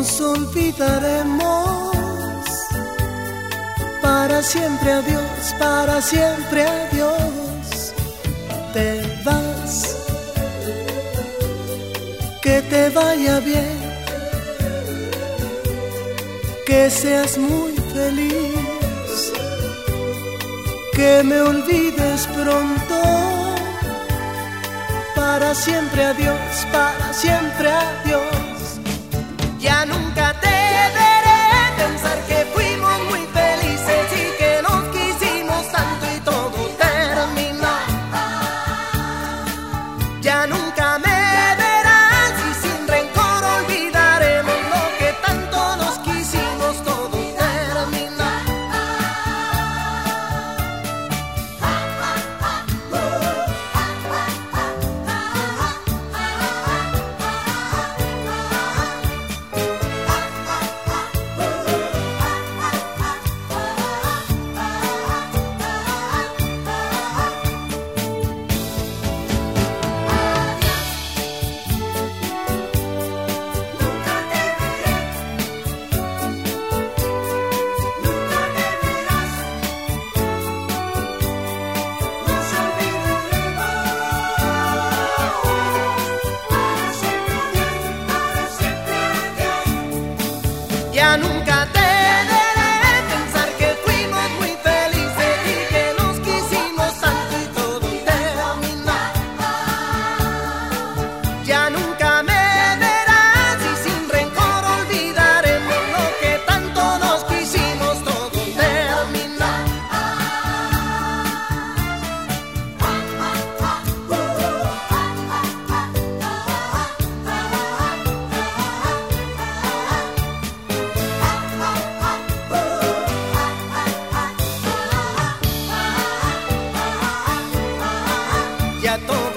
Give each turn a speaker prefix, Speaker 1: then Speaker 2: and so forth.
Speaker 1: nos olvidaremos. Para siempre adiós, para siempre adiós. Te vas, que te vaya bien, que seas muy feliz, que me olvides pronto. Para siempre adiós, para siempre adiós. Ya nunca te veré, pensar que fuimos muy felices y que nos quisimos tanto y todo terminó. Ya nunca me verás y sin rencor olvidaremos lo que tanto nos quisimos, todo terminó. Ya nunca te veré, pensar que fuimos muy felices y que nos quisimos tanto y todo terminó. Ya nunca me verás y sin rencor olvidaremos lo que tanto nos quisimos, todo terminó. Ya todo